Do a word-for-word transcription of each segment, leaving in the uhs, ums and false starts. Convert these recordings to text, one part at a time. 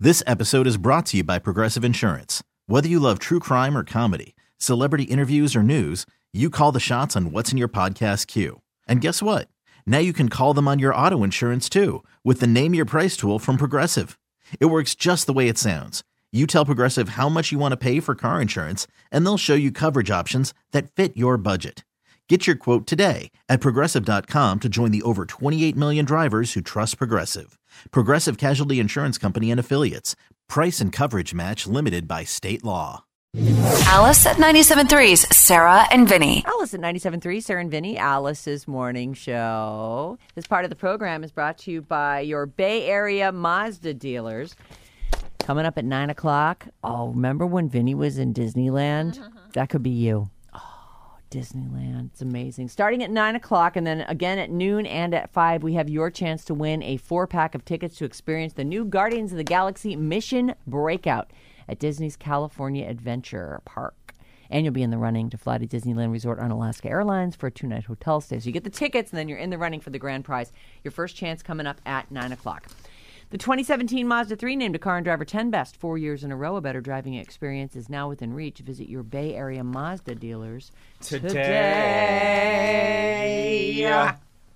This episode is brought to you by Progressive Insurance. Whether you love true crime or comedy, celebrity interviews or news, you call the shots on what's in your podcast queue. And guess what? Now you can call them on your auto insurance too with the Name Your Price tool from Progressive. It works just the way it sounds. You tell Progressive how much you want to pay for car insurance, and they'll show you coverage options that fit your budget. Get your quote today at Progressive dot com to join the over twenty-eight million drivers who trust Progressive. Progressive Casualty Insurance Company and Affiliates. Price and coverage match limited by state law. Alice at ninety-seven point three's Sarah and Vinny. Alice at ninety-seven point three, Sarah and Vinny, Alice's morning show. This part of the program is brought to you by your Bay Area Mazda dealers. Coming up at nine o'clock. Oh, remember when Vinny was in Disneyland? Mm-hmm. That could be you. Oh, Disneyland. It's amazing. Starting at nine o'clock and then again at noon and at five, we have your chance to win a four-pack of tickets to experience the new Guardians of the Galaxy Mission Breakout at Disney's California Adventure Park. And you'll be in the running to fly to Disneyland Resort on Alaska Airlines for a two-night hotel stay. So you get the tickets, and then you're in the running for the grand prize. Your first chance coming up at nine o'clock. The twenty seventeen Mazda three named a Car and Driver ten Best four years in a row. A better driving experience is now within reach. Visit your Bay Area Mazda dealers today. today.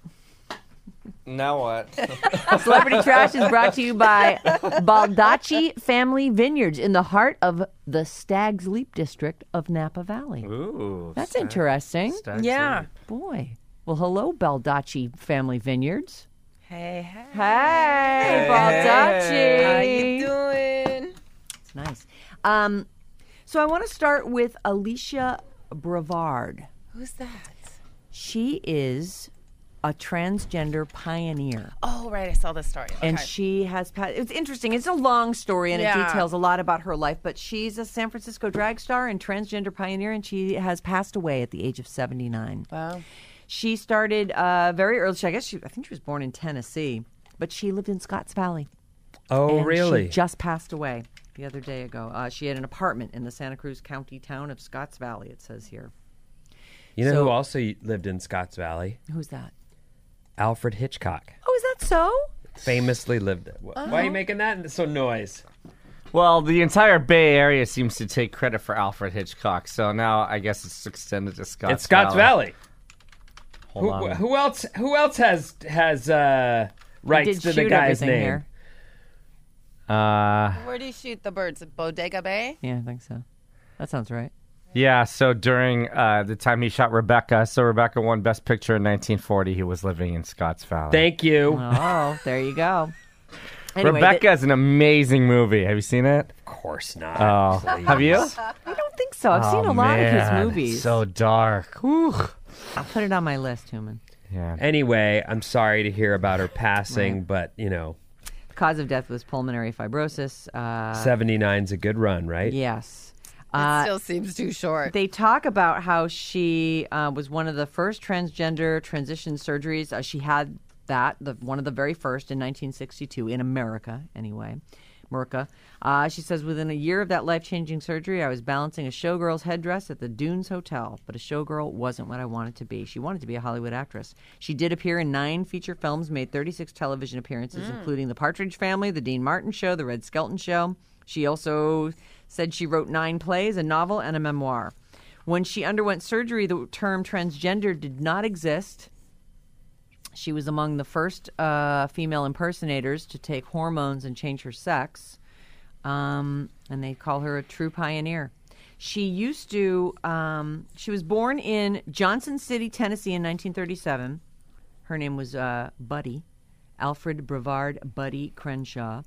Now what? Celebrity Trash is brought to you by Baldacci Family Vineyards in the heart of the Stag's Leap district of Napa Valley. Ooh. That's Stag, interesting. Stag's yeah. Leap. Boy. Well, hello, Baldacci Family Vineyards. Hey, hey. Hey, Hey. Baldacci. How you doing? It's nice. Um, so I want to start with Alicia Brevard. Who's that? She is a transgender pioneer. Oh, right. I saw this story. Okay. And she has, it's interesting. It's a long story and Yeah. it details a lot about her life, but she's a San Francisco drag star and transgender pioneer, and she has passed away at the age of seventy-nine. Wow. She started uh, very early. I guess she, I think she was born in Tennessee, but she lived in Scotts Valley. Oh, and really? She just passed away the other day ago. Uh, she had an apartment in the Santa Cruz County town of Scotts Valley, it says here. You know So- who also lived in Scotts Valley? Who's that? Alfred Hitchcock. Oh, is that so? Famously lived there. Why are you making that so noise? Well, the entire Bay Area seems to take credit for Alfred Hitchcock, so now I guess it's extended to Scotts It's Scotts Valley. Hold Who, on. who else? Who else has has uh, He rights did to the shoot guy's everything name? here. Uh, Where do you shoot the birds? At Bodega Bay? Yeah, I think so. That sounds right. yeah, so during uh, the time he shot Rebecca, so Rebecca won Best Picture in nineteen forty, he was living in Scotts Valley. Thank you. Oh, there you go. Anyway, Rebecca is an amazing movie. Have you seen it? Of course not. Oh, have you? I don't think so. I've Oh, seen a lot man, of his movies. It's so dark. Whew. I'll put it on my list, Human. Yeah. Anyway, I'm sorry to hear about her passing, Right. but you know, The cause of death was pulmonary fibrosis. Uh, seventy-nine's a good run, right? yes. It Uh, still seems too short. They talk about how she uh, was one of the first transgender transition surgeries. Uh, she had that, the one of the very first in nineteen sixty-two, in America anyway. Merca. Uh, she says, within a year of that life-changing surgery, I was balancing a showgirl's headdress at the Dunes Hotel, but a showgirl wasn't what I wanted to be. She wanted to be a Hollywood actress. She did appear in nine feature films, made thirty-six television appearances, including The Partridge Family, The Dean Martin Show, The Red Skelton Show. She also said she wrote nine plays, a novel, and a memoir. When she underwent surgery, the term transgender did not exist. She was among the first uh, female impersonators to take hormones and change her sex. Um, and they call her a true pioneer. She used to, um, she was born in Johnson City, Tennessee in nineteen thirty-seven. Her name was uh, Buddy, Alfred Brevard Buddy Crenshaw.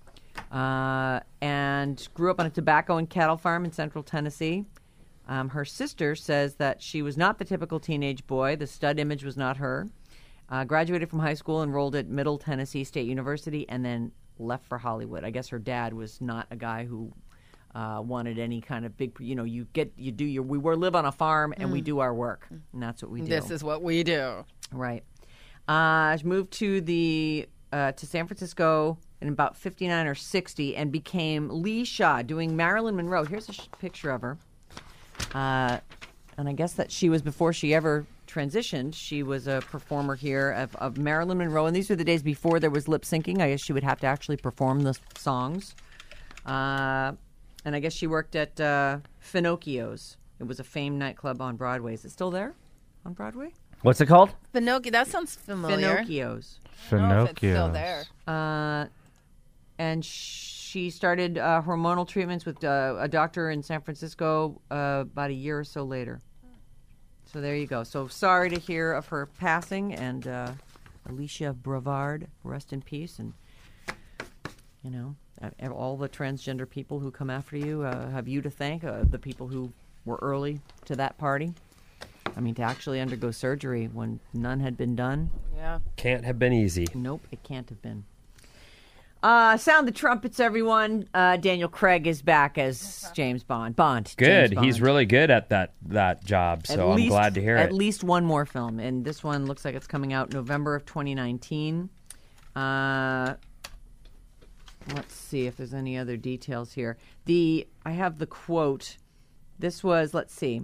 Uh, and grew up on a tobacco and cattle farm in central Tennessee. Um, her sister says that she was not the typical teenage boy. The stud image was not her. Uh, graduated from high school, enrolled at Middle Tennessee State University, and then left for Hollywood. I guess her dad was not a guy who uh, wanted any kind of big, you know, you get, you do your, we were live on a farm and we do our work. And that's what we do. This is what we do. Right. Uh, she moved to the, uh, to San Francisco in about fifty-nine or sixty and became Lee Shaw doing Marilyn Monroe. Here's a sh- picture of her. Uh, and I guess that she was before she ever transitioned. She was a performer here of, of Marilyn Monroe. And these were the days before there was lip syncing. I guess she would have to actually perform the songs Uh, and I guess she worked at uh, Finocchio's. It was a famed nightclub on Broadway. Is it still there on Broadway? What's it called? Pinocchio. That sounds familiar. Finocchio's. I don't know if it's still Finocchio. there. Uh, and she started uh, hormonal treatments with uh, a doctor in San Francisco uh, about a year or so later. So there you go. So sorry to hear of her passing, and uh, Alicia Brevard, rest in peace. And, you know, uh, all the transgender people who come after you uh, have you to thank, uh, the people who were early to that party. I mean, to actually undergo surgery when none had been done. Yeah. Can't have been easy. Nope, it can't have been. Uh, sound the trumpets, everyone. Uh, Daniel Craig is back as James Bond. Bond. Good. James He's Bond. really good at that that job, At so I'm least- glad to hear At it. least one more film, and this one looks like it's coming out November of twenty nineteen. Uh, let's see if there's any other details here. The I have the quote. This was, let's see.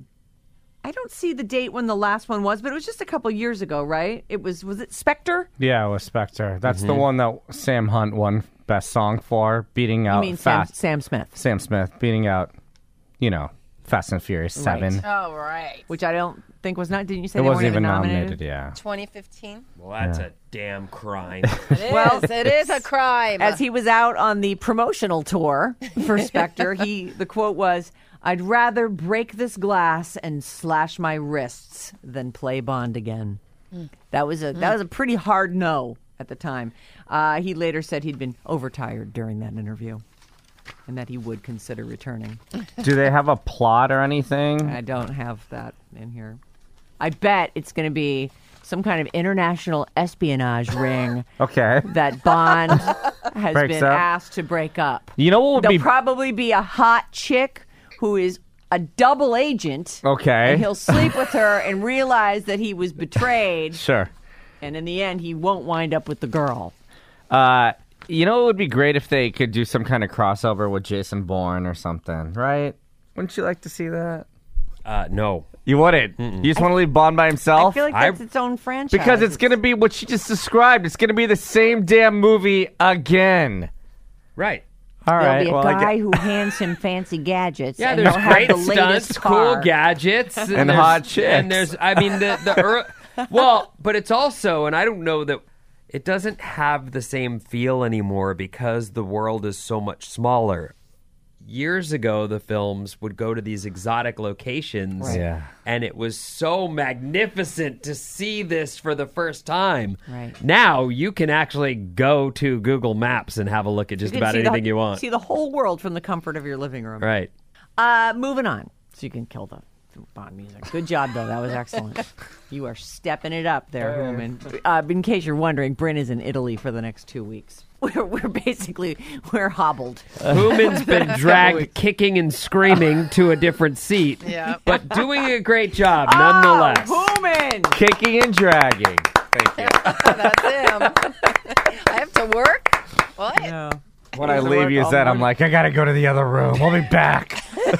I don't see the date when the last one was, but it was just a couple years ago, right? It was, was it Spectre? Yeah, it was Spectre. That's Mm-hmm. the one that Sam Hunt won Best Song for, beating I out mean, Sam, Fast. Sam Smith, Sam Smith, beating out, you know, Fast and Furious seven. Oh, right. which I don't think was not. Didn't you say It they wasn't weren't even nominated? nominated, yeah. twenty fifteen. Well, that's a damn crime. It is. Well, it is a crime. As he was out on the promotional tour for Spectre, he the quote was, "I'd rather break this glass and slash my wrists than play Bond again." That was a that was a pretty hard no at the time. Uh, he later said he'd been overtired during that interview, and that he would consider returning. Do they have a plot or anything? I don't have that in here. I bet it's going to be some kind of international espionage ring Okay. that Bond has Breaks been up. asked to break up. You know what would There'll be probably be a hot chick who is a double agent. okay? And he'll sleep with her and realize that he was betrayed. Sure. And in the end, he won't wind up with the girl. Uh, you know, it would be great if they could do some kind of crossover with Jason Bourne or something, right? Wouldn't you like to see that? uh, no. You wouldn't. You just want to leave Bond by I himself? feel like I- that's its own franchise. because it's going to be what she just described. It's going to be the same damn movie again. Right. All There'll right. be a well, I guy get- who hands him fancy gadgets. Yeah, and there's he'll have great the latest stunts, car. cool gadgets, and, And there's- hot chicks. And there's, I mean, the the er, well, but it's also, and I don't know that it doesn't have the same feel anymore because the world is so much smaller. Years ago, the films would go to these exotic locations, Right. Yeah. and it was so magnificent to see this for the first time. Right. Now you can actually go to Google Maps and have a look at just You can about see the- anything you want. See the whole world from the comfort of your living room. Right. Uh, moving on. So you can kill the Bond music. Good job, though. That was excellent. You are stepping it up there, Hooman. Uh, in case you're wondering, Bryn is in Italy for the next two weeks. We're, we're basically, we're hobbled. Human's been dragged kicking and screaming to a different seat, Yeah. but doing a great job nonetheless. Oh, Hooman! Kicking and dragging. Thank you. That's him. I have to work? What? No. When I Doesn't leave work you, all Zed, I'm morning. like, I got to go to the other room. I'll be back.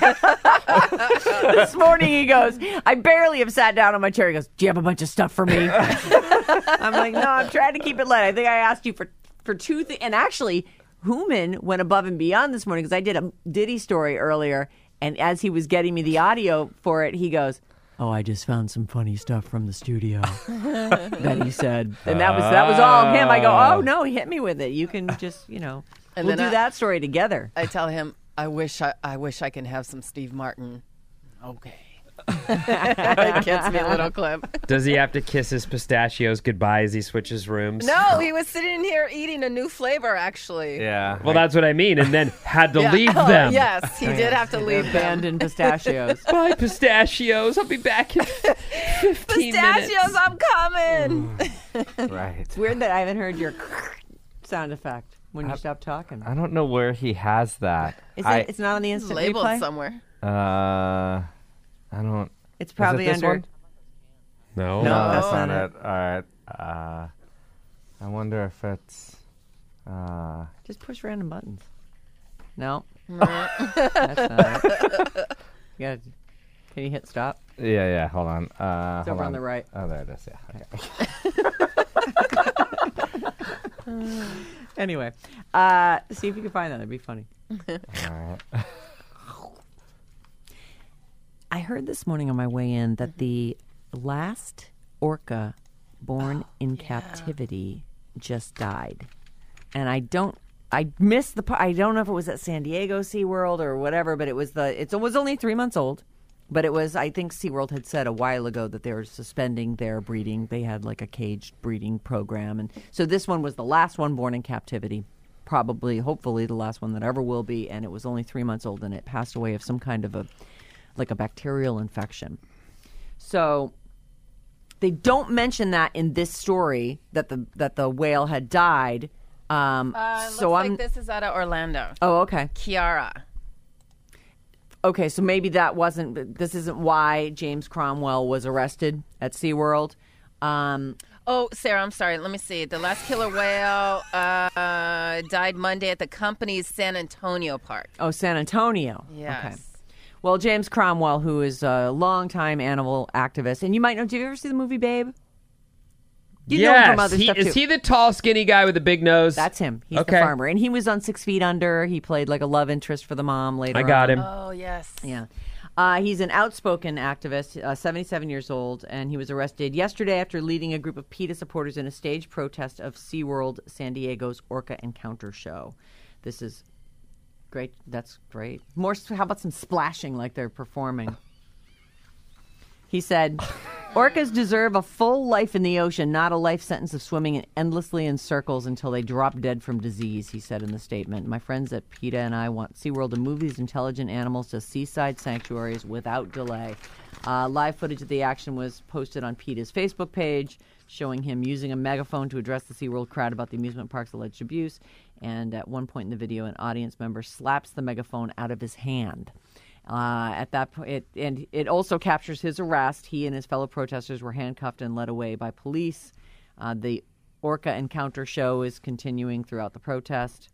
This morning he goes, I barely have sat down on my chair. He goes, do you have a bunch of stuff for me? I'm like, no, I'm trying to keep it light. I think I asked you for, for two things. And actually, Hooman went above and beyond this morning because I did a Diddy story earlier. And as he was getting me the audio for it, he goes, oh, I just found some funny stuff from the studio that he said. And that was that was all him. I go, oh, no, he hit me with it. You can just, you know, And we'll then do I- that story together. I tell him, I wish I, I wish I can have some Steve Martin. Okay. It gets me a little clip. Does he have to kiss his pistachios goodbye as he switches rooms? No, he was sitting here eating a new flavor, actually. Yeah. Well, that's what I mean, and then had to Yeah. leave Oh, them. yes, he did have to leave them. Abandoned pistachios. Bye, pistachios. I'll be back in fifteen Pistachios, minutes. I'm coming. Right. It's weird that I haven't heard your sound effect when you stop talking. I don't know where he has that. Is I, it? It's not on the instant Labeled replay. somewhere. uh, I don't. It's probably is it this under. one? No. No. No, that's that's not not it. All right. Uh, I wonder if it's. Uh, Just push random buttons. No, that's not it. You gotta, can you hit stop? yeah, yeah. Hold on. Uh, It's hold over on the right. Oh, there it is. Yeah. Okay. Anyway, uh, see if you can find that. That'd be funny. I heard this morning on my way in that the last orca born oh, in yeah. captivity just died. And I don't, I missed the part. I don't know if it was at San Diego SeaWorld or whatever, but it was the, it's, it was only three months old. But it was, I think SeaWorld had said a while ago that they were suspending their breeding. They had like a caged breeding program. And so this one was the last one born in captivity. Probably, hopefully, the last one that ever will be. And it was only three months old, and it passed away of some kind of a, like a bacterial infection. So they don't mention that in this story that the that the whale had died. Um, uh, so looks I'm, like this is out of Orlando. Oh, okay. Kiara. Okay, so maybe that wasn't, this isn't why James Cromwell was arrested at SeaWorld. Um, oh, Sarah, I'm sorry. Let me see. The last killer whale uh, died Monday at the company's San Antonio park. Oh, San Antonio. Yes. Okay. Well, James Cromwell, who is a longtime animal activist, and you might know, did you ever see the movie Babe? You yes. know him from other he, stuff, is too. he the tall, skinny guy with the big nose? That's him. He's okay. the farmer. And he was on Six Feet Under. He played like a love interest for the mom later I got on. him. Oh, yes. Yeah. Uh, he's an outspoken activist, uh, seventy-seven years old, and he was arrested yesterday after leading a group of PETA supporters in a staged protest of SeaWorld San Diego's Orca Encounter show. This is great. That's great. More. How about some splashing like they're performing? He said, orcas deserve a full life in the ocean, not a life sentence of swimming endlessly in circles until they drop dead from disease, he said in the statement. My friends at PETA and I want SeaWorld to move these intelligent animals to seaside sanctuaries without delay. Uh, live footage of the action was posted on PETA's Facebook page, showing him using a megaphone to address the SeaWorld crowd about the amusement park's alleged abuse. And at one point in the video, an audience member slaps the megaphone out of his hand. Uh, at that point, it, and it also captures his arrest. He and his fellow protesters were handcuffed and led away by police. Uh, the Orca Encounter show is continuing throughout the protest.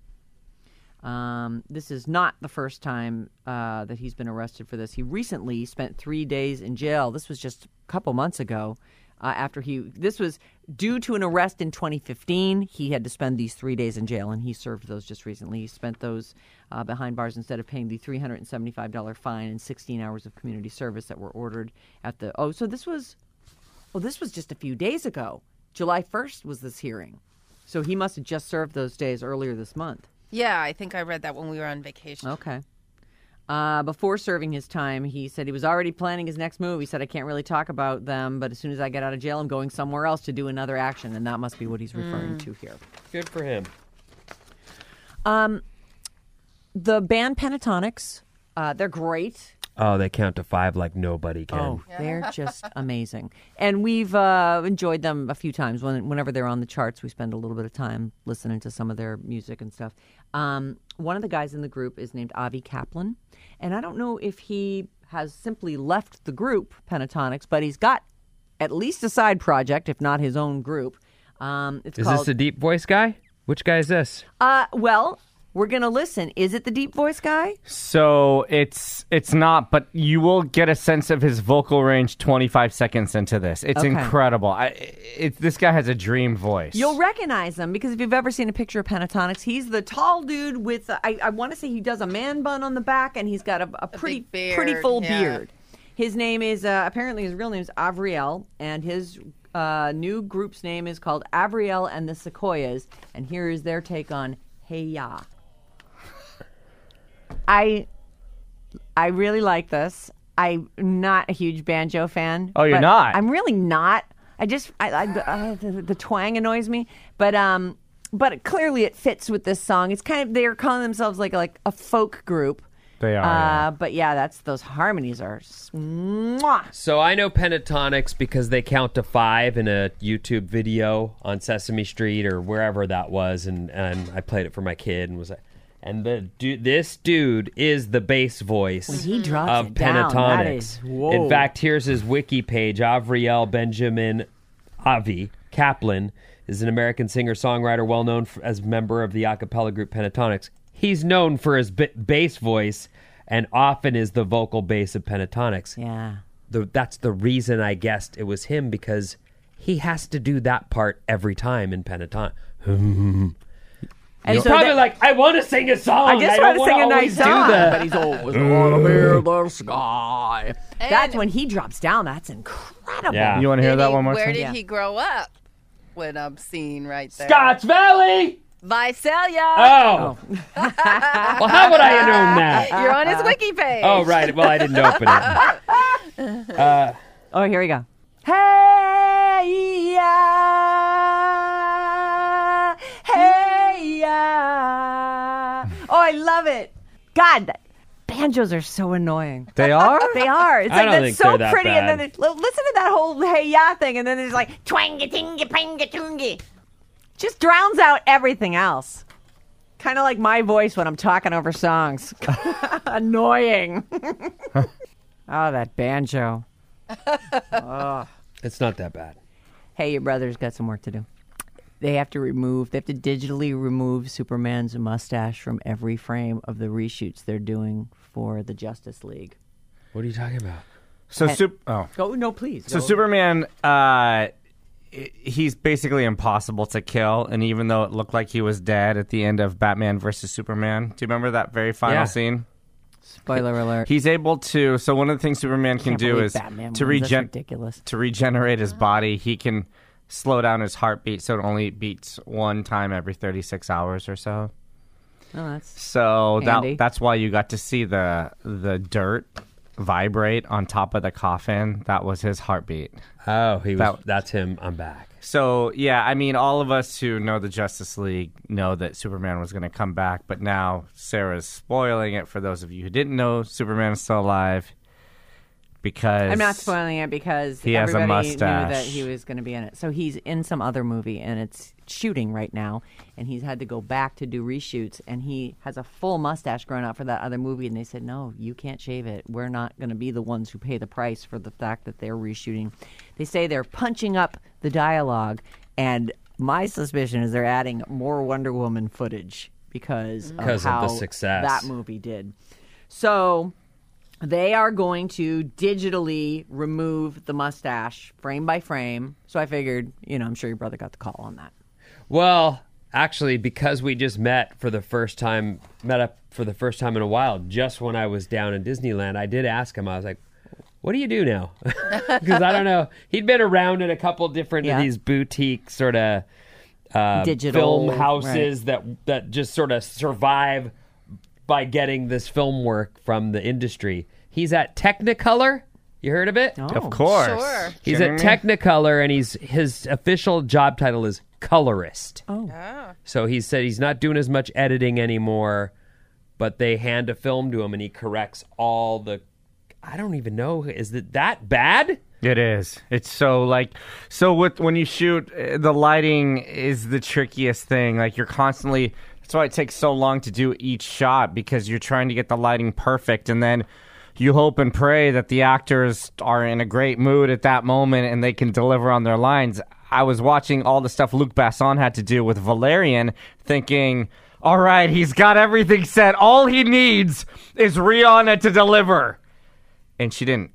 Um, this is not the first time uh, that he's been arrested for this. He recently spent three days in jail. This was just a couple months ago. Uh, after he, this was due to an arrest in twenty fifteen. He had to spend these three days in jail, and he served those just recently. He spent those uh, behind bars instead of paying the three hundred seventy-five dollars fine and sixteen hours of community service that were ordered at the. Oh, so this was, oh, this was just a few days ago. July first was this hearing, so he must have just served those days earlier this month. Yeah, I think I read that when we were on vacation. Okay. Uh, before serving his time, he said he was already planning his next move. He said, I can't really talk about them, but as soon as I get out of jail, I'm going somewhere else to do another action. And that must be what he's referring mm. to here. Good for him. Um, the band Pentatonics, uh, they're great. Oh, they count to five like nobody can. Oh, they're just amazing. And we've uh, enjoyed them a few times. When, whenever they're on the charts, we spend a little bit of time listening to some of their music and stuff. Um, one of the guys in the group is named Avi Kaplan. And I don't know if he has simply left the group, Pentatonics, but he's got at least a side project, if not his own group. Um, it's is called, this the deep voice guy? Which guy is this? Uh, well... We're going to listen. Is it the deep voice guy? So it's it's not, but you will get a sense of his vocal range twenty-five seconds into this. It's Okay. incredible. I, it, this guy has a dream voice. You'll recognize him because if you've ever seen a picture of Pentatonics, he's the tall dude with, uh, I, I want to say he does a man bun on the back, and he's got a, a pretty big beard, pretty full yeah. beard. His name is, uh, apparently his real name is Avriel, and his uh, new group's name is called Avriel and the Sequoias, and here is their take on Hey Ya. I I really like this. I'm not a huge banjo fan. Oh, you're but not? I'm really not. I just I, I uh, the, the twang annoys me, but um, but clearly it fits with this song. It's kind of they're calling themselves like like a folk group. They are. Uh, yeah. But yeah, that's those harmonies are. Mwah. So I know Pentatonics because they count to five in a YouTube video on Sesame Street or wherever that was, and, and I played it for my kid and was like, and the du- this dude is the bass voice When he drops of it down, that Pentatonics. is- whoa. In fact, here's his wiki page. Avriel Benjamin Avi Kaplan is an American singer-songwriter well known for, as a member of the a cappella group Pentatonics. He's known for his b- bass voice and often is the vocal bass of Pentatonics. Yeah. The, that's the reason I guessed it was him, because he has to do that part every time in Pentatonics. And He's so probably that- like, I want to sing a song. I just don't want to wanna sing a always nice do song, that. but he's always on the sky. That's And- when he drops down. That's incredible. Yeah. You want to hear Did that he- one more Where time? did Yeah. he grow up? When I'm seeing right there. Scotch Valley. Visalia. Oh. Well, how would I have known that? You're on his wiki page. Oh, right. Well, I didn't open it. Uh, Oh, here we go. Hey ya, hey ya. Oh, I love it. God, that- banjos are so annoying. They are? They are. It's I like don't that's think so they're that pretty, and bad. then it's, li- listen to that whole hey ya thing, and then there's like twanga tinga panga tungi. Just drowns out everything else. Kind of like my voice when I'm talking over songs. Annoying. Oh, that banjo. it's not that bad. Hey, your brother's got some work to do. They have to remove, they have to digitally remove Superman's mustache from every frame of the reshoots they're doing for the Justice League. What are you talking about? So, sup- oh. Go, no, please. So Go. Superman, uh, i- he's basically impossible to kill, and even though it looked like he was dead at the end of Batman versus Superman, do you remember that very final Yeah. scene? Spoiler alert. He's able to. So one of the things Superman can Can't do believe is Batman to wins. That's regen ridiculous. to regenerate his body. He can slow down his heartbeat so it only beats one time every thirty-six hours or so. Oh, that's So Handy. that that's why you got to see the the dirt vibrate on top of the coffin. That was his heartbeat. Oh, he was. That- that's him. I'm back. So, yeah, I mean, all of us who know the Justice League know that Superman was going to come back, but now Sarah's spoiling it for those of you who didn't know Superman is still alive because... I'm not spoiling it because He has a everybody knew mustache. that he was going to be in it. So he's in some other movie, and it's shooting right now, and he's had to go back to do reshoots, and he has a full mustache growing out for that other movie, and they said, no, you can't shave it. We're not going to be the ones who pay the price for the fact that they're reshooting. They say they're punching up the dialogue, and my suspicion is they're adding more Wonder Woman footage because of Because of how the success. that movie did. So... they are going to digitally remove the mustache frame by frame. So I figured, you know, I'm sure your brother got the call on that. Well, actually, because we just met for the first time, met up for the first time in a while, just when I was down in Disneyland, I did ask him. I was like, "What do you do now?" Because I don't know. He'd been around in a couple different Yeah. of these boutique sort of uh, Digital, film houses that that just sort of survive by getting this film work from the industry. He's at Technicolor. You heard of it? Oh. Of course. Sure. He's Kidding at me? Technicolor, and he's his official job title is colorist. Oh. So he said he's not doing as much editing anymore, but they hand a film to him, and he corrects all the. I don't even know. Is it that bad? It is. It's so like so with when you shoot, uh, the lighting is the trickiest thing. Like you're constantly. That's why it takes so long to do each shot because you're trying to get the lighting perfect, and then you hope and pray that the actors are in a great mood at that moment and they can deliver on their lines. I was watching all the stuff Luc Besson had to do with Valerian, thinking, all right, he's got everything set. All he needs is Rihanna to deliver. And she didn't.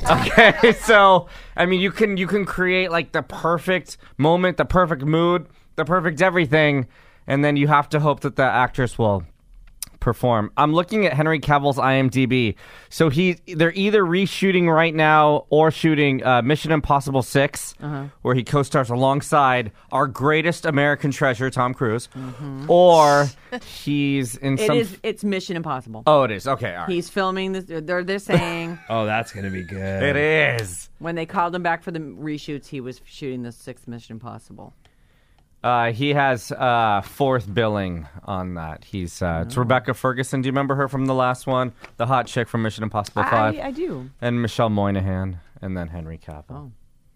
Okay, so, I mean, you can you can create, like, the perfect moment, the perfect mood, the perfect everything, and then you have to hope that the actress will perform. I'm looking at Henry Cavill's I M D B. So he, they're either reshooting right now or shooting uh, Mission Impossible six, uh-huh. where he co-stars alongside our greatest American treasure, Tom Cruise, mm-hmm. or he's in It some... is. It's Mission Impossible. Oh, it is. Okay, all right. He's filming this. They're they're saying Oh, that's gonna be good. It is. when they called him back for the reshoots, he was shooting the sixth Mission Impossible. Uh, he has uh, fourth billing on that. He's uh, It's Rebecca Ferguson. Do you remember her from the last one? The hot chick from Mission Impossible five. I, I do. And Michelle Moynihan, and then Henry Cavill. Oh.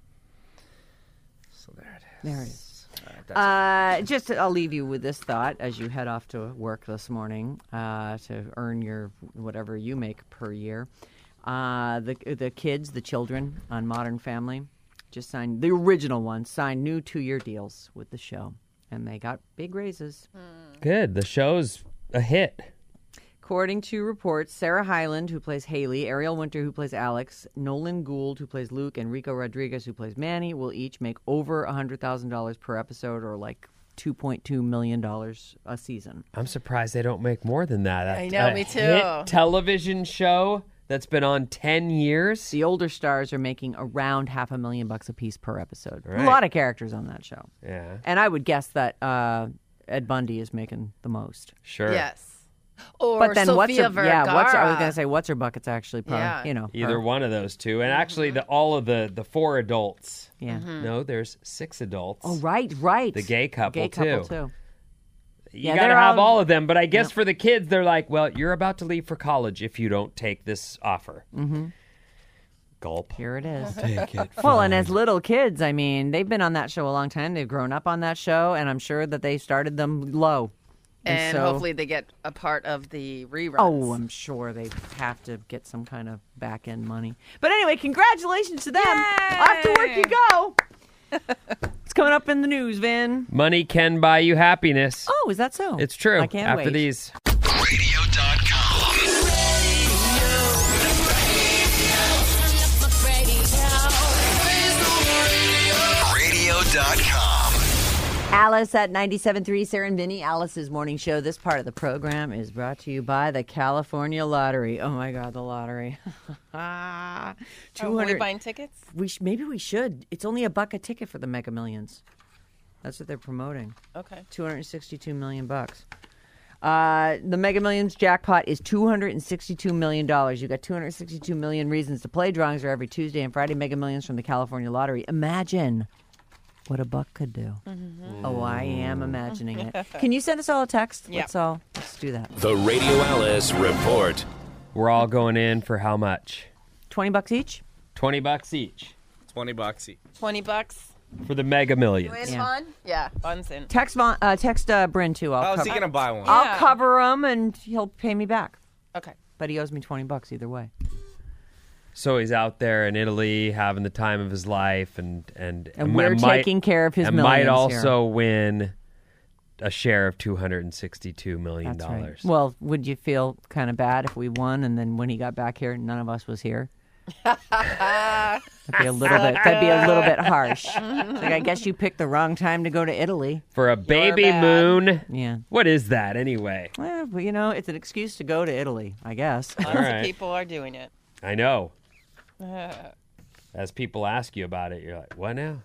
So there it is. There it is. All right, that's Uh, just I'll leave you with this thought as you head off to work this morning uh, to earn your whatever you make per year. Uh, the the kids, the children on Modern Family, just signed the original ones signed new two-year deals with the show, and they got big raises. Good. The show's a hit. According to reports, Sarah Hyland, who plays Haley, Ariel Winter, who plays Alex, Nolan Gould, who plays Luke, and Rico Rodriguez, who plays Manny, will each make over one hundred thousand dollars per episode, or like two point two million dollars a season. I'm surprised they don't make more than that. I know, A me too. hit television show that's been on ten years. The older stars are making around half a million bucks a piece per episode. Right. A lot of characters on that show. Yeah, And I would guess that uh, Ed Bundy is making the most. sure. Yes. Or But then Sofia what's her, Vergara. yeah, what's her, I was going to say what's her bucket's actually probably, Yeah. you know. Either her. one of those two. And actually, the all of the, the four adults. Yeah. No, there's six adults. Oh, right, right. The gay couple, Gay couple, too. too. You Yeah, got to they're have all- all of them. But I guess for the kids, they're like, well, you're about to leave for college if you don't take this offer. Mm-hmm. Gulp. Here it is. Take it. Well, and as little kids, I mean, they've been on that show a long time. They've grown up on that show, and I'm sure that they started them low. And so, hopefully they get a part of the reruns. Oh, I'm sure they have to get some kind of back end money. But anyway, congratulations to them. Off to work you go. It's coming up in the news, Vin. Money can buy you happiness. Oh, is that so? It's true. I can't After wait. these. radio dot com. radio dot com. Alice at ninety-seven point three, Sarah and Vinny, Alice's morning show. This part of the program is brought to you by the California Lottery. Oh, my God, the lottery. Oh, are two we hundred buying tickets? We sh- maybe we should. It's only a buck a ticket for the Mega Millions. That's what they're promoting. Okay. two hundred sixty-two million bucks. Uh, the Mega Millions jackpot is two hundred sixty-two million dollars. You got two hundred sixty-two million reasons to play. Drawings are every Tuesday and Friday. Mega Millions from the California Lottery. Imagine what a buck could do. Mm-hmm. Oh, I am imagining it. Can you send us all a text? Yep. Let's all let's do that. The Radio Alice Report. We're all going in for how much? Twenty bucks each. twenty bucks each twenty bucks each. twenty bucks. for the Mega Millions. Win Yeah. fun? Yeah, fun's in. Text Von, uh, text uh, Bryn too. I'll How is cover. he gonna buy one? I'll Yeah. cover him and he'll pay me back. Okay. But he owes me twenty bucks either way. So he's out there in Italy having the time of his life, and and, And m- we're might- taking care of his and millions might also here. win a share of two hundred sixty-two million That's dollars. right. Well, would you feel kind of bad if we won and then when he got back here, none of us was here? That'd be a little bit. That'd be a little bit harsh. It's like, I guess you picked the wrong time to go to Italy. For a baby bad. moon. Yeah. What is that anyway? Well, but you know, it's an excuse to go to Italy, I guess. Lots right. of people are doing it. I know. As people ask you about it, you're like, what now?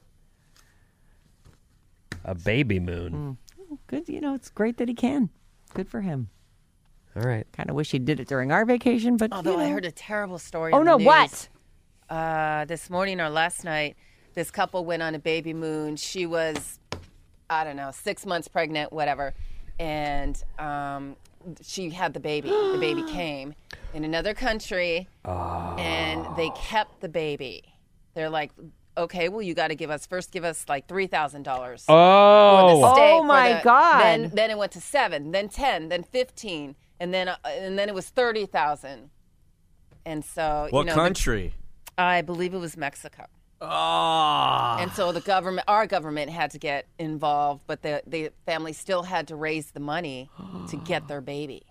A baby moon. Good. You know, it's great that he can. Good for him. All right. Kind of wish he did it during our vacation, but Although you know. I heard a terrible story. Oh on no! the news. What? Uh, this morning or last night, this couple went on a baby moon. She was, I don't know, six months pregnant, whatever, and um, she had the baby. The baby came in another country, and they kept the baby. They're like, okay, well, you got to give us first, give us like three thousand dollars. Oh. Oh, my God. Then, then it went to seven, then ten, then fifteen, and then uh, and then it was thirty thousand. And so, What you know, the- country? I believe it was Mexico. Ah. And so the government, our government, had to get involved, but the the family still had to raise the money to get their baby.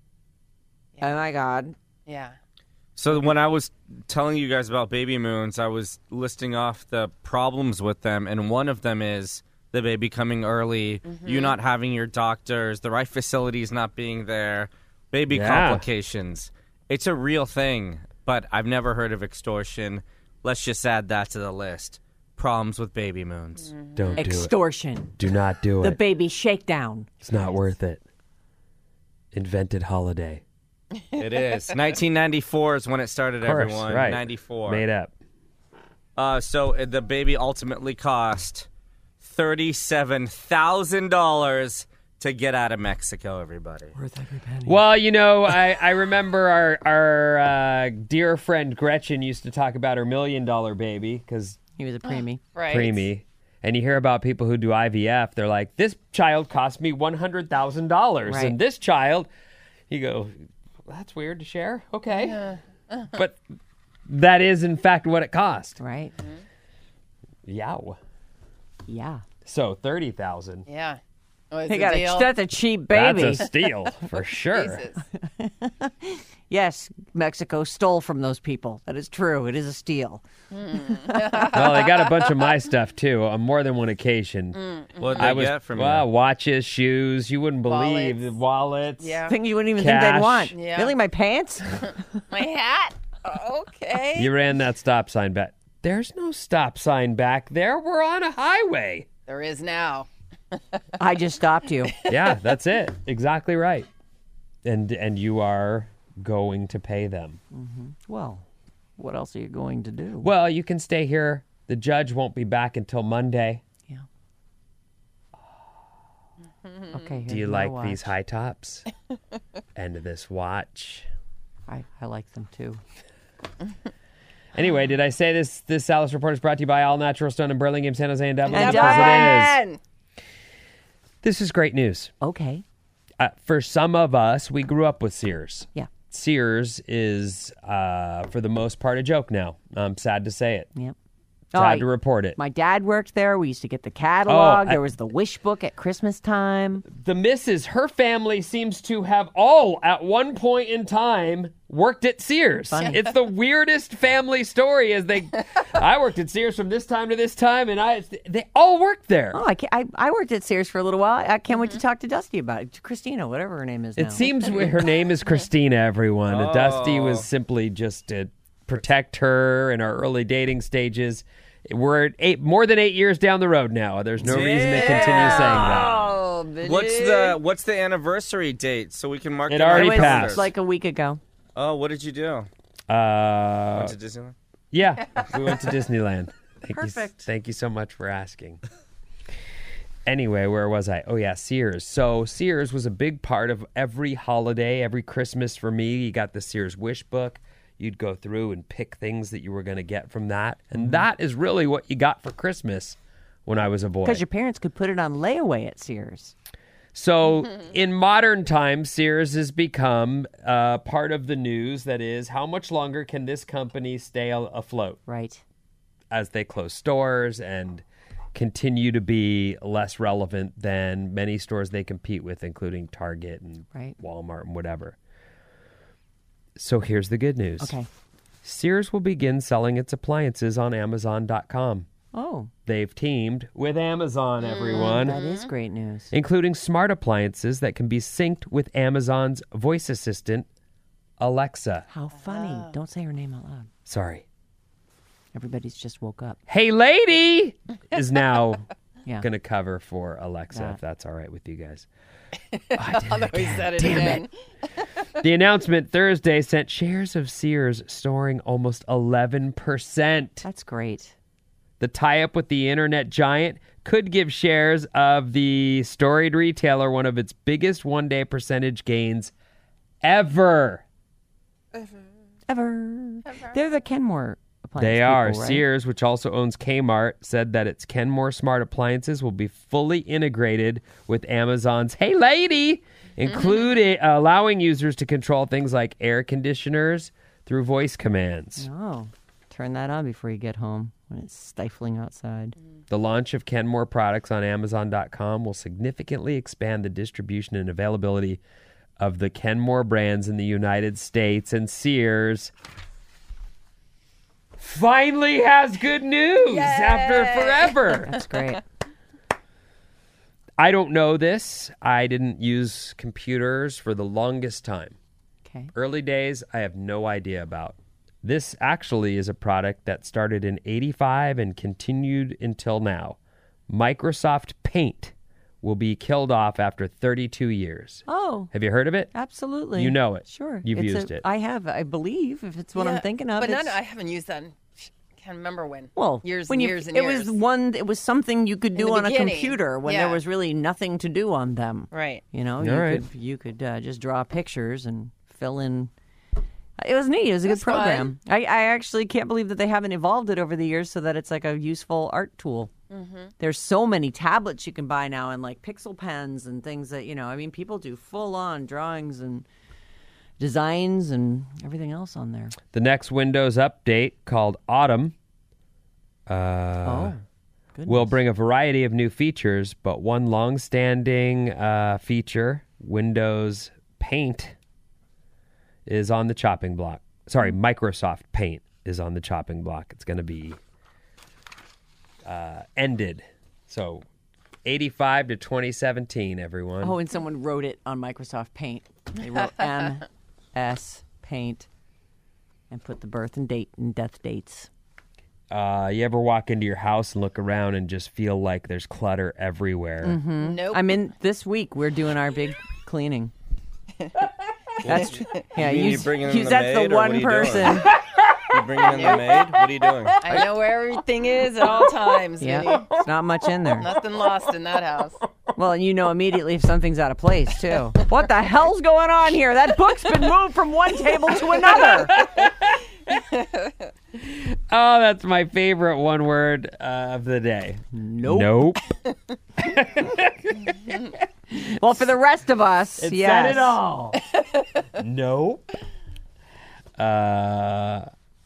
Oh my God! Yeah. So when I was telling you guys about baby moons, I was listing off the problems with them, and one of them is the baby coming early, you not having your doctors, the right facilities not being there, baby Yeah. complications. It's a real thing, but I've never heard of extortion. Let's just add that to the list. Problems with baby moons. Don't do it. Extortion. Do not do The it. baby shakedown. It's not worth it. Invented holiday. It is. nineteen ninety-four is when it started, Of course, everyone. right. ninety-four. Made up. Uh, so uh, the baby ultimately cost thirty-seven thousand dollars to get out of Mexico, everybody. Well, you know, I, I remember our our uh, dear friend Gretchen used to talk about her million dollar baby because He was a preemie. Right. preemie. And you hear about people who do I V F. They're like, this child cost me one hundred thousand dollars. Right. And this child, you go, that's weird to share. Okay. But that is, in fact, what it cost. Right? Yow. Yeah. So thirty thousand dollars. Yeah. Oh, it's They a got deal. a, that's a cheap baby. That's a steal for sure. Jesus. Yes, Mexico stole from those people. That is true. It is a steal. Well, they got a bunch of my stuff too on more than one occasion. What did I they was get from well, you? watches, shoes. You wouldn't believe Wallets. wallets. Yeah. Thing you wouldn't even think Cash. they'd want. Yeah. Really, my pants? My hat? Okay. You ran that stop sign back. There's no stop sign back there. We're on a highway. There is now. I just stopped you. Yeah, that's it. Exactly right. And and you are going to pay them. Well, what else are you going to do? Well, you can stay here. The judge won't be back until Monday. Yeah. Okay. Do you here's my like these watch. high tops? And this watch? I, I like them too. Anyway, did I say this this Alice Report is brought to you by All Natural Stone in Burlingame, San Jose, and Dublin? And Because it is. Dublin! This is great news. Okay. Uh, for some of us, we grew up with Sears. Yeah. Sears is, uh, for the most part, a joke now. I'm sad to say it. Yep. Sad Oh, to report it. My dad worked there. We used to get the catalog. Oh, I- there was the wish book at Christmas time. The missus, her family seems to have all, at one point in time, worked at Sears. Funny. It's the weirdest family story. As they, I worked at Sears from this time to this time, and I, they all worked there. Oh, I, ca- I, I worked at Sears for a little while. I can't wait to talk to Dusty about it. Christina, whatever her name is now. It seems her name is Christina, everyone. Oh. Dusty was simply just to protect her in our early dating stages. We're at eight, more than eight years down the road now. There's no reason to continue saying that. Oh, What's the what's the anniversary date so we can mark It it on already it our was passed. calendars? like a week ago. Oh, what did you do? Uh, Went to Disneyland? yeah, we went to Disneyland. Thank You, Perfect. thank you so much for asking. Anyway, where was I? Oh, yeah, Sears. So Sears was a big part of every holiday, every Christmas for me. You got the Sears Wish Book. You'd go through and pick things that you were going to get from that. And that is really what you got for Christmas when I was a boy. Because your parents could put it on layaway at Sears. So in modern times, Sears has become uh, part of the news. That is, how much longer can this company stay a- afloat Right. as they close stores and continue to be less relevant than many stores they compete with, including Target and Right. Walmart and whatever. So here's the good news. Okay. Sears will begin selling its appliances on Amazon dot com. Oh, They've teamed with Amazon, everyone. that is great news. Including smart appliances that can be synced with Amazon's voice assistant, Alexa. How funny. Don't say her name out loud. Sorry. Everybody's just woke up. Hey, lady is now Yeah. going to cover for Alexa, That. if that's all right with you guys. Although he said it again. The announcement Thursday sent shares of Sears soaring almost eleven percent. That's great. The tie-up with the internet giant could give shares of the storied retailer one of its biggest one-day percentage gains ever. Ever. They're the Kenmore appliance They are. people, right? Sears, which also owns Kmart, said that its Kenmore smart appliances will be fully integrated with Amazon's Hey Lady, including uh, allowing users to control things like air conditioners through voice commands. Oh, turn that on before you get home when it's stifling outside. The launch of Kenmore products on Amazon dot com will significantly expand the distribution and availability of the Kenmore brands in the United States, and Sears finally has good news after forever. That's great. I don't know this. I didn't use computers for the longest time. Okay. Early days, I have no idea about. This actually is a product that started in eighty-five and continued until now. Microsoft Paint will be killed off after thirty-two years. Oh, Have you heard of it? absolutely. You know it. Sure. You've It's used a- it. I have, I believe, if it's what Yeah, I'm thinking of. But it's, none, I haven't used that in, can't remember when. well, years when and you, years and it years. was one. It was something you could In do the on a beginning. computer when there Yeah. was really nothing to do on them. Right. You know, you All right. could you could uh, just draw pictures and fill in. It was neat. It was a good That's fun. program. I, I actually can't believe that they haven't evolved it over the years so that it's like a useful art tool. Mm-hmm. There's so many tablets you can buy now and like pixel pens and things that, you know, I mean, people do full on drawings and designs and everything else on there. The next Windows update, called Autumn, uh, oh, goodness. will bring a variety of new features, but one long-standing uh, feature, Windows Paint, is on the chopping block. Sorry, Microsoft Paint is on the chopping block. It's going to be uh, ended. So eighty-five to twenty seventeen, everyone. Oh, and someone wrote it on Microsoft Paint. They wrote M S Paint and put the birth and date and death dates. Uh, you ever walk into your house and look around and just feel like there's clutter everywhere? Mm-hmm. Nope. I mean, this week we're doing our big cleaning. That's tr- yeah. You mean You, you bringing in you, the that's maid, the or what one are you doing? person. You bringing in the maid? What are you doing? I know where everything is at all times. Yeah, Vinny. it's not much in there. Nothing lost in that house. Well, and you know immediately if something's out of place too. What the hell's going on here? That book's been moved from one table to another. Oh, that's my favorite one word uh, of the day. Nope. Nope. Well, for the rest of us, It yes. said it all. Nope. Uh,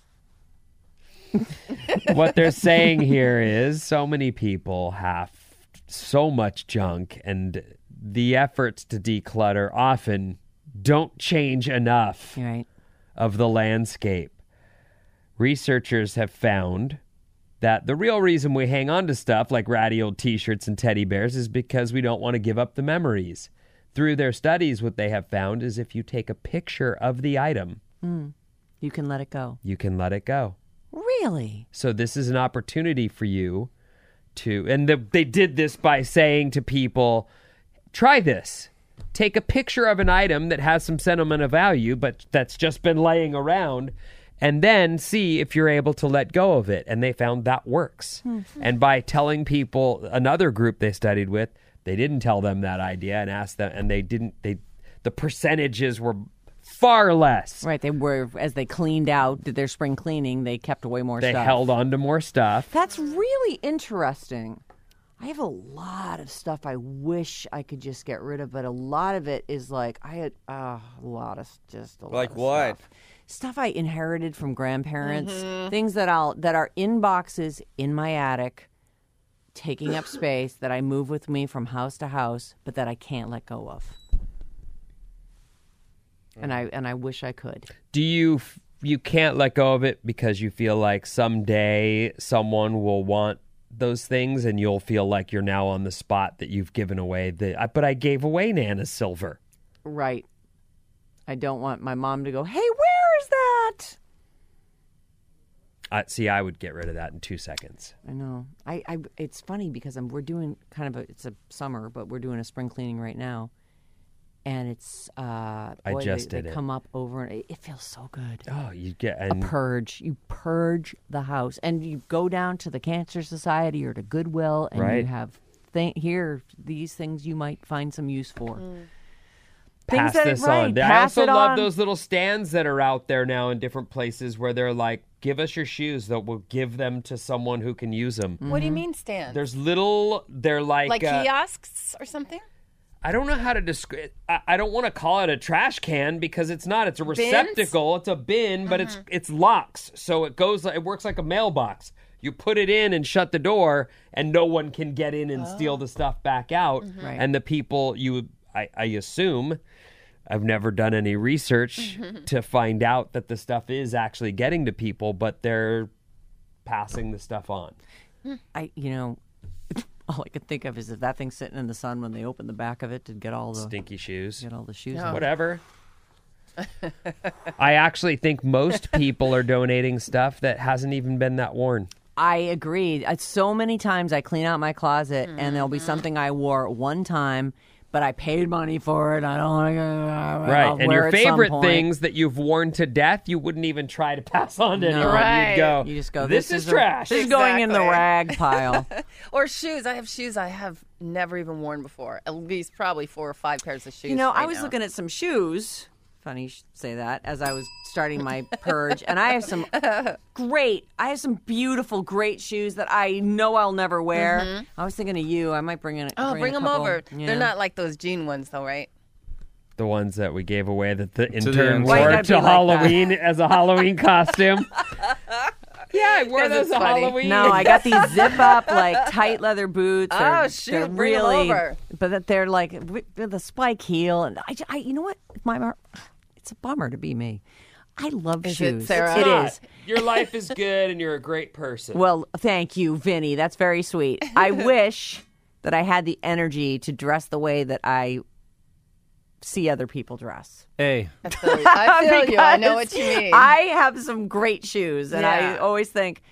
what they're saying here is so many people have so much junk, and the efforts to declutter often don't change enough Right. of the landscape. Researchers have found that the real reason we hang on to stuff like ratty old t-shirts and teddy bears is because we don't want to give up the memories. Through their studies, what they have found is if you take a picture of the item, You can let it go. you can let it go. Really? So this is an opportunity for you to, and the, they did this by saying to people, try this. Take a picture of an item that has some sentimental value, but that's just been laying around, and then see if you're able to let go of it. And they found that works. And by telling people, another group they studied with, they didn't tell them that idea and asked them, and they didn't, they, the percentages were far less. Right. They were, as they cleaned out, did their spring cleaning, they kept away more They stuff. held on to more stuff. That's really interesting. I have a lot of stuff I wish I could just get rid of, but a lot of it is like, I had uh, a lot of, just a lot Like of what? stuff. Stuff I inherited from grandparents, things that I'll that are in boxes in my attic, taking up space that I move with me from house to house, but that I can't let go of. And I and I wish I could. Do you f- you can't let go of it because you feel like someday someone will want those things and you'll feel like you're now on the spot that you've given away the I- but I gave away Nana's silver. Right. I don't want my mom to go, hey, where is that? Uh, see, I would get rid of that in two seconds. I know. I, I it's funny because I'm we're doing kind of a it's a summer, but we're doing a spring cleaning right now. And it's uh I boy, just they, did they it. come up over and it, it feels so good. Oh, you get A and purge. You purge the house and you go down to the Cancer Society or to Goodwill and you Right. have th- here these things you might find some use for. pass that- this right, on. I pass also it love on. those little stands that are out there now in different places where they're like, give us your shoes, that we'll give them to someone who can use them. What do you mean stand? There's little, they're like... like uh, kiosks or something? I don't know how to describe. I, I don't want to call it a trash can because it's not. It's a receptacle. It's a bin, but it's it's locks, so it goes. It works like a mailbox. You put it in and shut the door, and no one can get in and steal the stuff back out. Right. And the people you, I, I assume, I've never done any research to find out that the stuff is actually getting to people, but they're passing the stuff on. I you know all I could think of is if that thing's sitting in the sun when they open the back of it to get all the Stinky shoes. get all the shoes. No. out. Whatever. I actually think most people are donating stuff that hasn't even been that worn. I agree. Uh, So many times I clean out my closet and there'll be Mm-hmm. something I wore one time, but I paid money for it. I don't want to Right. And your favorite things that you've worn to death, you wouldn't even try to pass on to No. anyone. Right. You'd go, You just go. this, This, is, a- trash. This is going in the Exactly. rag pile. Or shoes. I have shoes I have never even worn before. At least probably four or five pairs of shoes. You know, I right was now. looking at some shoes. Funny you should say that as I was starting my purge, and I have some great, I have some beautiful, great shoes that I know I'll never wear. I was thinking of you. I might bring in. Oh, bring, a them couple, over. you They're know. not like those jean ones, though, right? The ones that we gave away that the the intern intern. Why you wore gotta to be like that? Halloween as a Halloween costume. Yeah, I wore 'Cause those it's as funny. Halloween. No, I got these zip up like tight leather boots. They're, Oh, shoot, they're bring 'em really, over. but that they're like with with a spike heel, and I, I, you know what? My, It's a bummer to be me. I love Is it, shoes. Sarah? It Not. is. Your life is good and you're a great person. Well, thank you, Vinny. That's very sweet. I wish that I had the energy to dress the way that I see other people dress. Hey, I feel you. I, feel you. I know what you Because mean. I have some great shoes, and I Yeah. always think,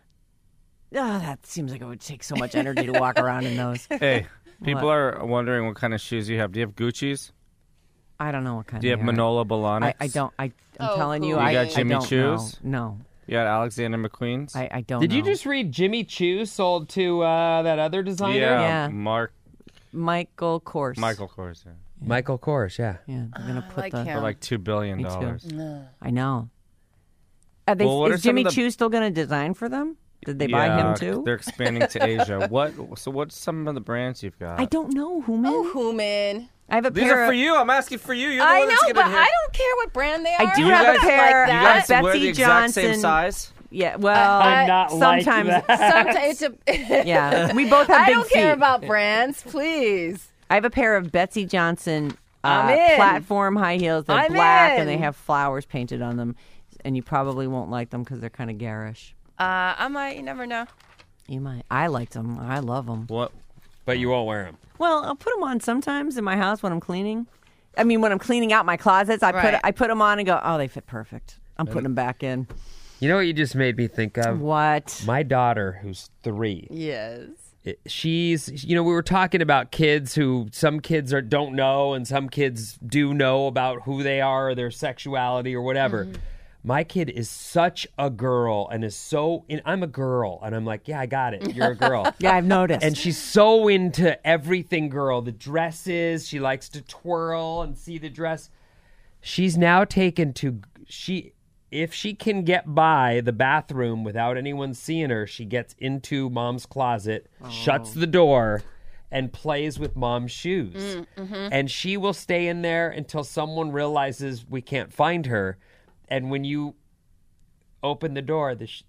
oh, that seems like it would take so much energy to walk around in those. hey. People What? are wondering what kind of shoes you have. Do you have Gucci's? I don't know what kind Do you of have Manolo Blahniks? I, I don't. I, I'm Oh, telling you, cool. I, You got I Jimmy don't Choo's? know. No, You got Alexander McQueen's? I, I don't Did know. you just read Jimmy Choo sold to uh, that other designer? yeah, Yeah. Mark Michael Kors? Michael Kors. Yeah. Michael Kors, yeah. Yeah, I'm gonna put like the. him. For like two billion Me too. dollars. I know. Are they, Well, what are is some Jimmy of the- Choo still going to design for them? Did they buy Yeah, him too? They're expanding to Asia. What? So what's some of the brands you've got? I don't know who man. Oh, Human. I have a These pair. are for of- you. I'm asking for you. You're the I one know, that's but gonna I hit. don't care what brand they are. I do You have guys- a pair. like You that. guys wear Betsy the exact same Johnson. size. Yeah, well, I'm not like sometimes. that. Sometimes it's a. Yeah, we both have I big don't care feet. about brands, please. I have a pair of Betsy Johnson uh, I'm in. platform high heels. They're I'm black in. and they have flowers painted on them, and you probably won't like them because they're kind of garish. Uh, I might. You never know. You might. I liked them. I love them. What? But you won't wear them. Well, I'll put them on sometimes in my house when I'm cleaning. I mean, when I'm cleaning out my closets, I Right. put I put them on and go, oh, they fit perfect. I'm putting them back in. You know what you just made me think of? What? My daughter, who's three, Yes. it- she's, you know, we were talking about kids who some kids are don't know and some kids do know about who they are or their sexuality or whatever. My kid is such a girl and is so, and I'm a girl. And I'm like, yeah, I got it. You're a girl. Yeah, I've noticed. And she's so into everything girl. The dresses, she likes to twirl and see the dress. She's now taken to, she, if she can get by the bathroom without anyone seeing her, she gets into mom's closet, shuts the door, and plays with mom's shoes. And she will stay in there until someone realizes we can't find her. And when you open the door, the sh-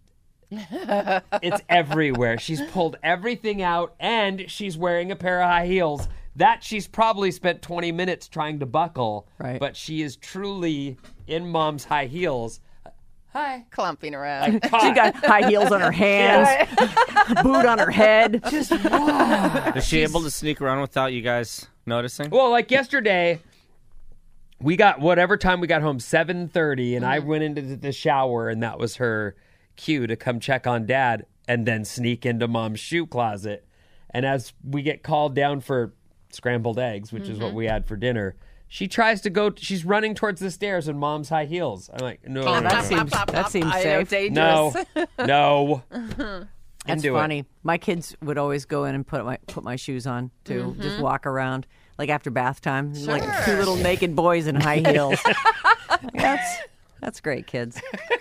it's everywhere. She's pulled everything out, and she's wearing a pair of high heels that she's probably spent twenty minutes trying to buckle. Right. But she is truly in mom's high heels. Hi. Clumping around. she got high heels on her hands, boot on her head. Just wow. Is she able to sneak around without you guys noticing? Well, like yesterday, we got whatever time we got home, seven thirty, and I went into the shower, and that was her cue to come check on Dad and then sneak into Mom's shoe closet. And as we get called down for scrambled eggs, which is what we had for dinner, she tries to go, she's running towards the stairs in Mom's high heels. I'm like, no, no, no, that no. seems that seems I know, safe. dangerous. No, no. That's Into it. funny. My kids would always go in and put my put my shoes on too. Just walk around like after bath time, like two little naked boys in high heels. that's that's great, kids.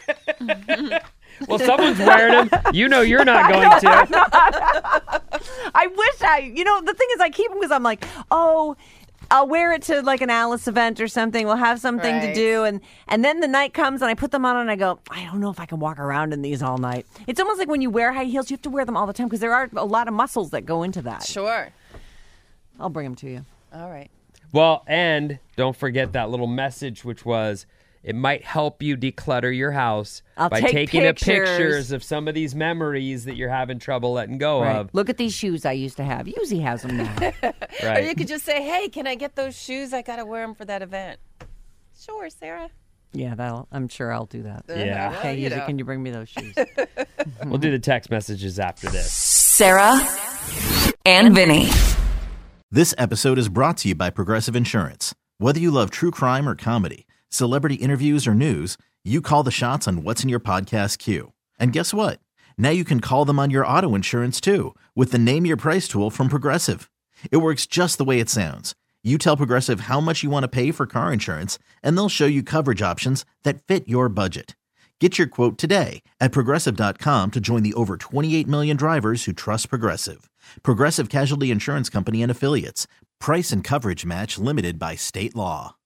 Well, someone's wearing them. You know you're not going to. I wish I, you know, the thing is, I keep them because I'm like, oh, I'll wear it to like an Alice event or something. We'll have something to Right. do, and and then the night comes and I put them on and I go, I don't know if I can walk around in these all night. It's almost like when you wear high heels, you have to wear them all the time because there are a lot of muscles that go into that. Sure. I'll bring them to you. All right. Well, and don't forget that little message, which was it might help you declutter your house I'll by take taking a pictures. pictures of some of these memories that you're having trouble letting go Right. of. Look at these shoes I used to have. Yuzi has them now. Or Right. you could just say, hey, can I get those shoes? I got to wear them for that event. Sure, Sarah. Yeah, that'll. I'm sure I'll do that. Yeah. Well, Okay, you Yuzi, know. can you bring me those shoes? We'll do the text messages after this. Sarah and Vinny. This episode is brought to you by Progressive Insurance. Whether you love true crime or comedy, celebrity interviews or news, you call the shots on what's in your podcast queue. And guess what? Now you can call them on your auto insurance too with the Name Your Price tool from Progressive. It works just the way it sounds. You tell Progressive how much you want to pay for car insurance, and they'll show you coverage options that fit your budget. Get your quote today at Progressive dot com to join the over twenty-eight million drivers who trust Progressive. Progressive Casualty Insurance Company and Affiliates. Price and coverage match limited by state law.